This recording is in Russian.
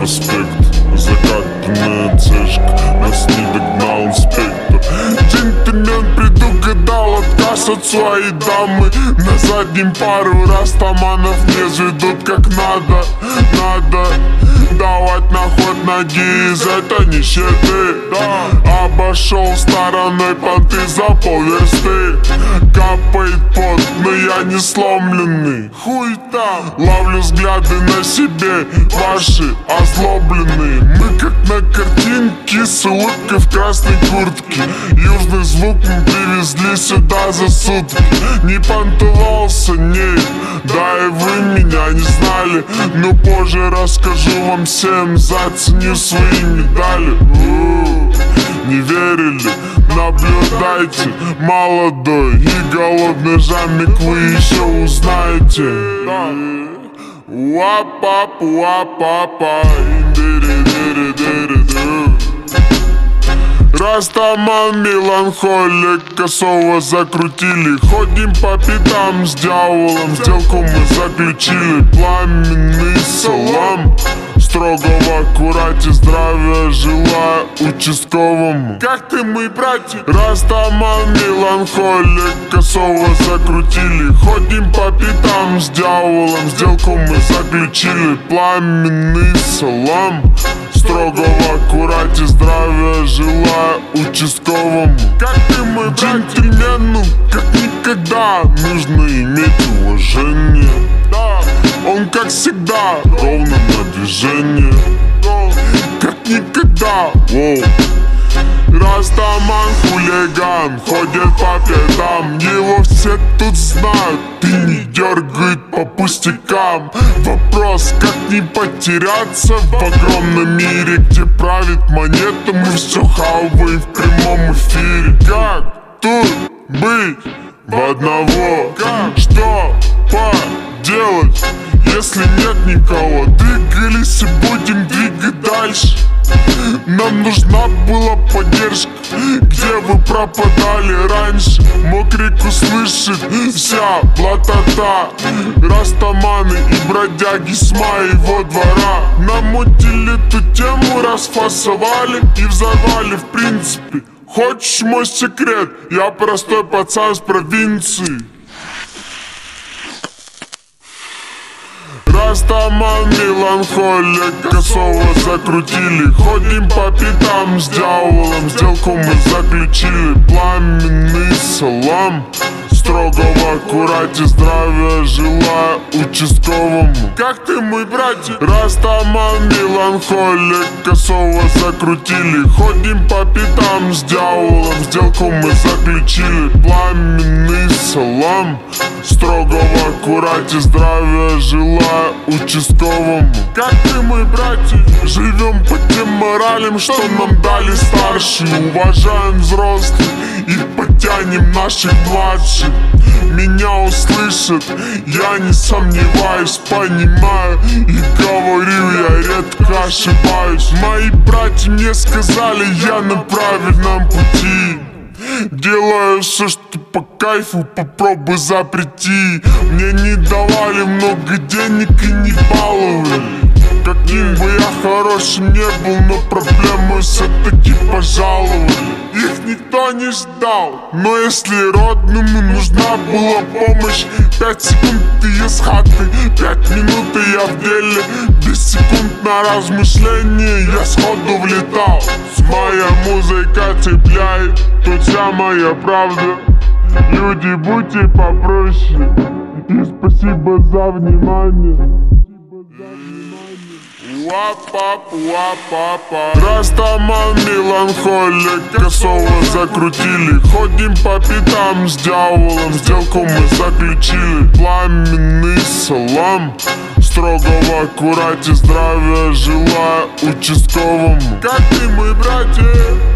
проспект, закатанная цешка, нас не догнал инспектор. Джентльмен предугадал отказ от своей дамы. На заднем пару растаманов не заведут как надо. Надо давать на ход ноги из этой нищеты. Обошел стороной понты за полверсты. Капает пот, но я не сломленный. Хуй там. Ловлю взгляды на себе, ваши озлобленные. Мы как на картинке с улыбкой в красной куртке. Южный звук мы привезли сюда за сутки. Не понтовался, нет, да и вы меня не знали. Но позже расскажу вам всем, заценю свои медали. Не верили? Наблюдайте, молодой и голодный жамик, вы еще узнаете. Уа-пап, уа-папа, Растаман, меланхолик, косово закрутили. Ходим по пятам с дьяволом, сделку мы заключили. Пламенный салам, строго в аккурате, здравия желаю участковому. Как ты, мой братик? Растаман, меланхолик, косово закрутили. Ходим по пятам с дьяволом, сделку мы заключили. Пламенный салам, строго в аккурате, здравия желаю участковому. Как ты, мой джентльмену, как никогда нужно иметь уважение. Он, как всегда, ровно на движение. Как никогда. Растаман хулиган, ходит по пятам, его все тут знают и не дергают по пустякам. Вопрос, как не потеряться в огромном мире, где правит монета, мы все хаваем в прямом эфире. Как тут быть в одного? Что поделать, если нет никого? Двигались и будем двигать дальше. Нам нужна была поддержка, где вы пропадали раньше. Мог реку слышит вся блатота. Растаманы и бродяги с моего двора намутили эту тему, расфасовали и взорвали в принципе. Хочешь мой секрет? Я простой пацан с провинции. Растаман, меланхолик, косово закрутили. Ходим по пятам с дьяволом, сделку мы заключили. Пламенный салам, строго в аккурате, здравия желаю участковому. Как ты, мой братик? Растаман, меланхолик, косово закрутили. Ходим по пятам с дьяволом, сделку мы заключили. Пламенный салам, строго в аккурате, здравия желаю участковому. Как ты, мой братик? Живем по тем моралям, что нам дали старшие. Уважаем взрослых и потянем наших младших. Меня услышат, я не сомневаюсь, понимаю и говорю, я редко ошибаюсь. Мои братья мне сказали, я на правильном пути. Делаю все, что по кайфу, попробуй запрети. Мне не давали много денег и не баловали. Каким бы я хорошим не был, но проблемы все-таки пожаловали. Их никто не ждал, но если родному нужна была помощь, 5 секунд ты из хаты, 5 минут и я в деле. Без секунд на размышление я сходу влетал. Моя музыка цепляет, тут вся моя правда. Люди, будьте попроще, и спасибо за внимание. Уа-пап, уа-папа. Растаман, меланхолик, косово закрутили. Ходим по пятам с дьяволом, сделку мы заключили. Пламенный салам, строго в аккурате, здравия желаю участковому. Как ты, мой братик?